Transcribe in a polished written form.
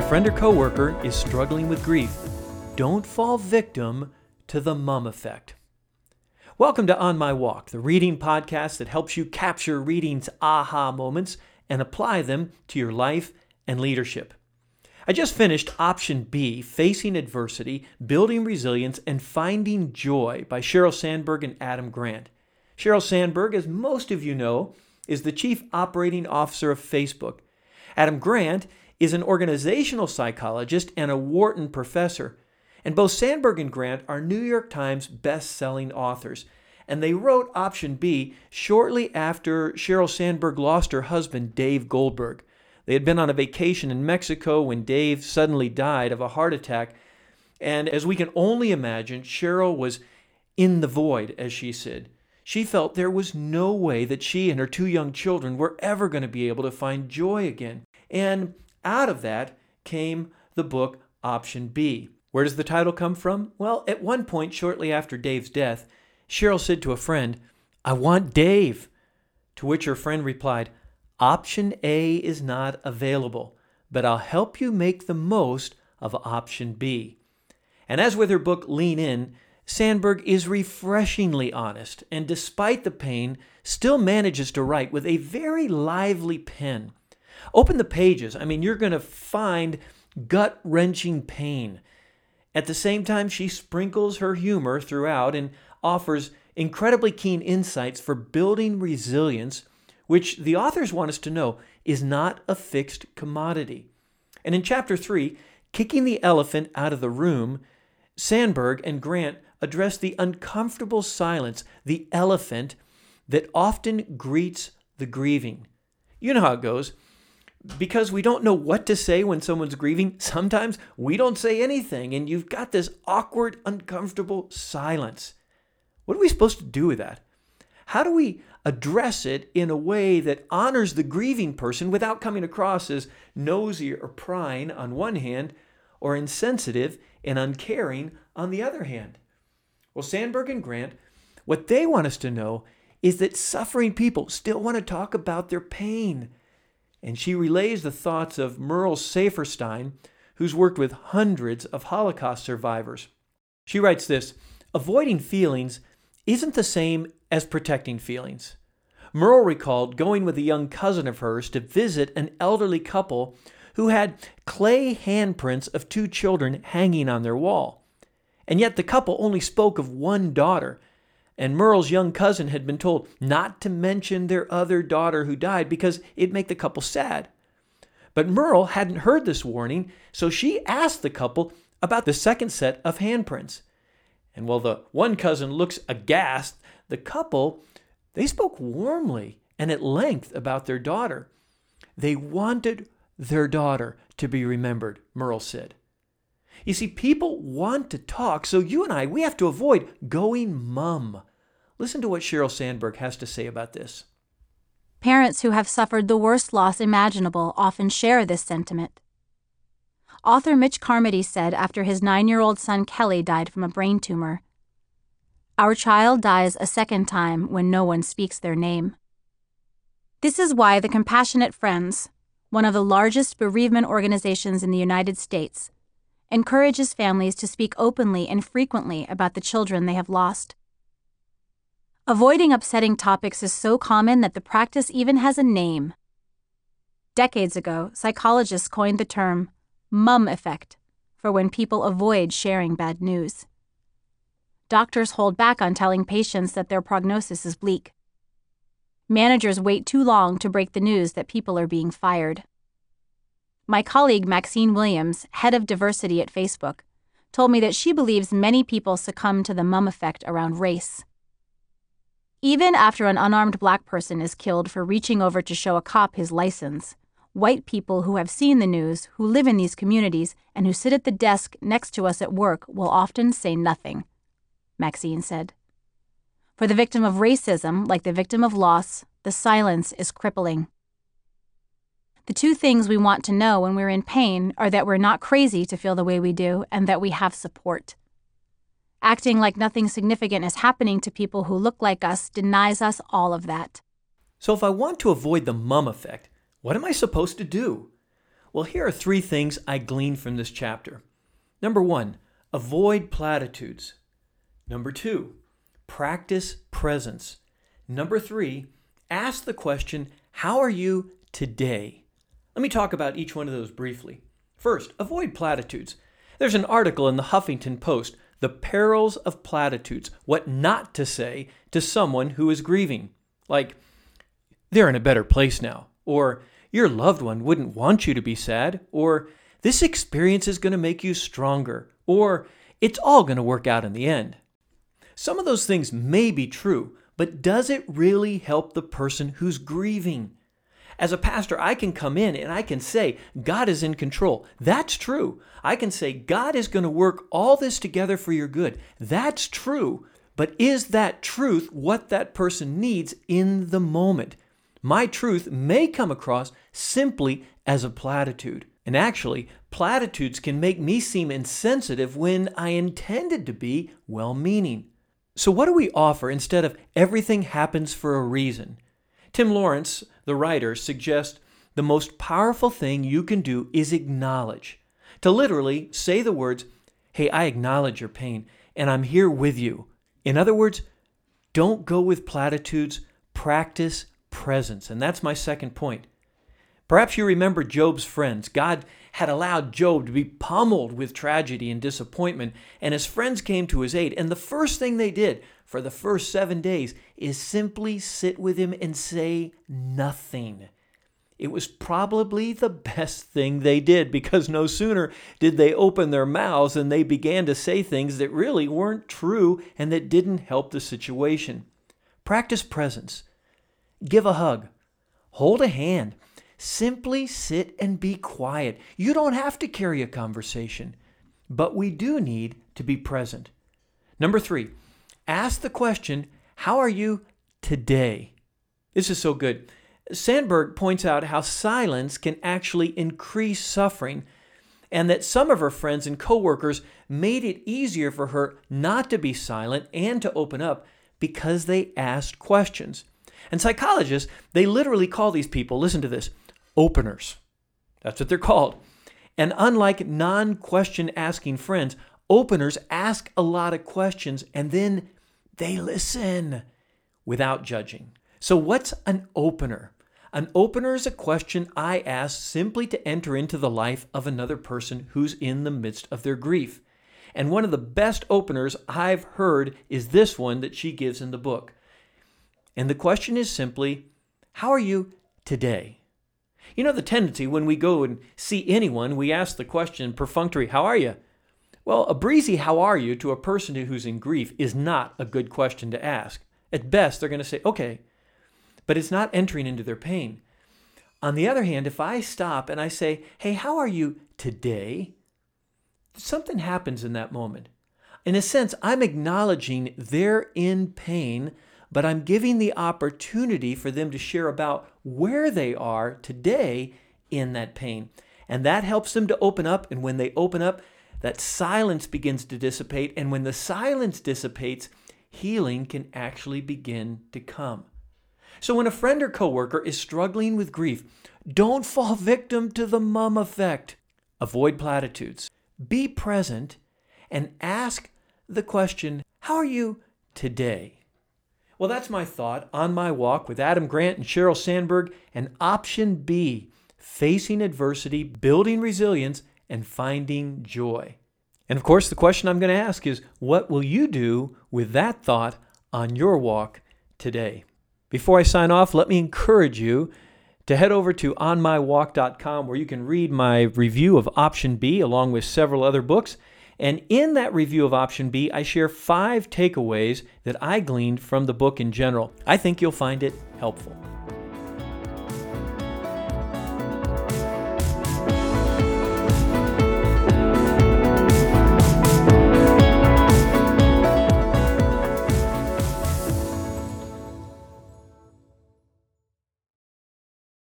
friend or coworker is struggling with grief, don't fall victim to the mum effect. Welcome to On My Walk, the reading podcast that helps you capture reading's aha moments and apply them to your life and leadership. I just finished Option B, Facing Adversity, Building Resilience, and Finding Joy by Sheryl Sandberg and Adam Grant. Sheryl Sandberg, as most of you know, is the Chief Operating Officer of Facebook. Adam Grant is an organizational psychologist and a Wharton professor. And both Sandberg and Grant are New York Times best-selling authors. And they wrote Option B shortly after Sheryl Sandberg lost her husband, Dave Goldberg. They had been on a vacation in Mexico when Dave suddenly died of a heart attack. And as we can only imagine, Sheryl was in the void, as she said. She felt there was no way that she and her two young children were ever going to be able to find joy again. And out of that came the book Option B. Where does the title come from? Well, at one point shortly after Dave's death, Sheryl said to a friend, "I want Dave." To which her friend replied, "Option A is not available, but I'll help you make the most of Option B." And as with her book Lean In, Sandberg is refreshingly honest, and despite the pain, still manages to write with a very lively pen. Open the pages. You're going to find gut-wrenching pain. At the same time, she sprinkles her humor throughout and offers incredibly keen insights for building resilience, which the authors want us to know is not a fixed commodity. And in Chapter 3, Kicking the Elephant Out of the Room, Sandberg and Grant address the uncomfortable silence, the elephant, that often greets the grieving. You know how it goes. Because we don't know what to say when someone's grieving, sometimes we don't say anything, and you've got this awkward, uncomfortable silence. What are we supposed to do with that? How do we address it in a way that honors the grieving person without coming across as nosy or prying on one hand, or insensitive and uncaring on the other hand? Well, Sandberg and Grant, what they want us to know is that suffering people still want to talk about their pain. And she relays the thoughts of Merle Saferstein, who's worked with hundreds of Holocaust survivors. She writes this: "Avoiding feelings isn't the same as protecting feelings." Merle recalled going with a young cousin of hers to visit an elderly couple who had clay handprints of two children hanging on their wall. And yet the couple only spoke of one daughter, and Merle's young cousin had been told not to mention their other daughter who died because it'd make the couple sad. But Merle hadn't heard this warning, so she asked the couple about the second set of handprints. And while the one cousin looks aghast, the couple, they spoke warmly and at length about their daughter. They wanted their daughter to be remembered, Merle said. You see, people want to talk, so you and I, we have to avoid going mum. Listen to what Sheryl Sandberg has to say about this. Parents who have suffered the worst loss imaginable often share this sentiment. Author Mitch Carmody said after his 9-year-old son Kelly died from a brain tumor, "Our child dies a second time when no one speaks their name." This is why the Compassionate Friends, one of the largest bereavement organizations in the United States, encourages families to speak openly and frequently about the children they have lost. Avoiding upsetting topics is so common that the practice even has a name. Decades ago, psychologists coined the term mum effect for when people avoid sharing bad news. Doctors hold back on telling patients that their prognosis is bleak. Managers wait too long to break the news that people are being fired. My colleague Maxine Williams, head of diversity at Facebook, told me that she believes many people succumb to the mum effect around race. Even after an unarmed black person is killed for reaching over to show a cop his license, white people who have seen the news, who live in these communities, and who sit at the desk next to us at work will often say nothing, Maxine said. For the victim of racism, like the victim of loss, the silence is crippling. The two things we want to know when we're in pain are that we're not crazy to feel the way we do and that we have support. Acting like nothing significant is happening to people who look like us denies us all of that. So if I want to avoid the mum effect, what am I supposed to do? Well, here are 3 things I gleaned from this chapter. Number 1, avoid platitudes. Number 2, practice presence. Number 3, ask the question, how are you today? Let me talk about each one of those briefly. First, avoid platitudes. There's an article in the Huffington Post, The Perils of Platitudes, What Not to Say to Someone Who is Grieving. Like, they're in a better place now, or your loved one wouldn't want you to be sad, or this experience is going to make you stronger, or it's all going to work out in the end. Some of those things may be true, but does it really help the person who's grieving? As a pastor, I can come in and I can say, God is in control. That's true. I can say, God is going to work all this together for your good. That's true. But is that truth what that person needs in the moment? My truth may come across simply as a platitude. And actually, platitudes can make me seem insensitive when I intended to be well-meaning. So what do we offer instead of everything happens for a reason? Tim Lawrence, the writer, suggests the most powerful thing you can do is acknowledge. To literally say the words, hey, I acknowledge your pain, and I'm here with you. In other words, don't go with platitudes, practice presence. And that's my second point. Perhaps you remember Job's friends. God had allowed Job to be pummeled with tragedy and disappointment, and his friends came to his aid. And the first thing they did for the first 7 days is simply sit with him and say nothing. It was probably the best thing they did, because no sooner did they open their mouths than they began to say things that really weren't true and that didn't help the situation. Practice presence. Give a hug. Hold a hand. Simply sit and be quiet. You don't have to carry a conversation, but we do need to be present. Number 3, ask the question, how are you today? This is so good. Sandberg points out how silence can actually increase suffering, and that some of her friends and coworkers made it easier for her not to be silent and to open up because they asked questions. And psychologists, they literally call these people, listen to this, openers. That's what they're called. And unlike non-question asking friends, openers ask a lot of questions and then they listen without judging. So what's an opener? An opener is a question I ask simply to enter into the life of another person who's in the midst of their grief. And one of the best openers I've heard is this one that she gives in the book. And the question is simply, how are you today? You know the tendency when we go and see anyone, we ask the question perfunctory, how are you? Well, a breezy how are you to a person who's in grief is not a good question to ask. At best, they're going to say, okay, but it's not entering into their pain. On the other hand, if I stop and I say, hey, how are you today? Something happens in that moment. In a sense, I'm acknowledging they're in pain, but I'm giving the opportunity for them to share about where they are today in that pain. And that helps them to open up. And when they open up, that silence begins to dissipate. And when the silence dissipates, healing can actually begin to come. So when a friend or coworker is struggling with grief, don't fall victim to the mom effect. Avoid platitudes. Be present and ask the question, how are you today? Well, that's my thought on my walk with Adam Grant and Sheryl Sandberg, and option B, facing adversity, building resilience, and finding joy. And of course, the question I'm going to ask is, what will you do with that thought on your walk today? Before I sign off, let me encourage you to head over to onmywalk.com, where you can read my review of option B along with several other books. And in that review of option B, I share 5 takeaways that I gleaned from the book in general. I think you'll find it helpful.